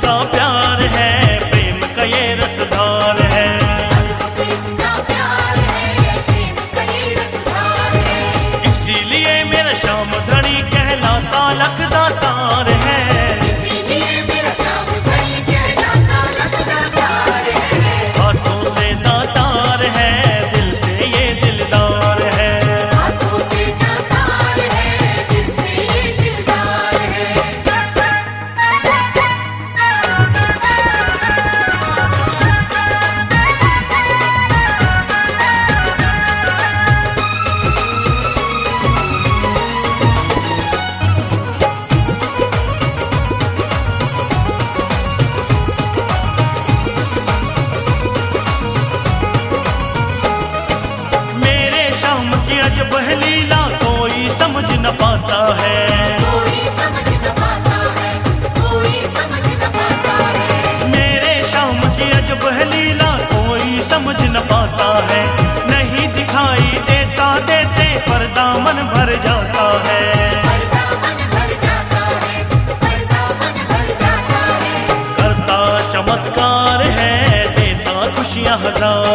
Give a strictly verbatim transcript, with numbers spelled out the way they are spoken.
इसका प्यार है, प्रेम का ये रसधार है। इसीलिए मेरा श्याम धनी कहलाता लखदातार है। हाथों से दातार है, दिल से ये दिलदार है। अजब लीला कोई समझ न पाता है, कोई समझ न पाता है, कोई समझ न पाता है। मेरे श्याम की अजब लीला कोई समझ न पाता है। नहीं दिखाई देता देते पर दामन भर जाता है, दामन भर जाता है, दामन भर जाता है। करता चमत्कार है, देता खुशियां हजार।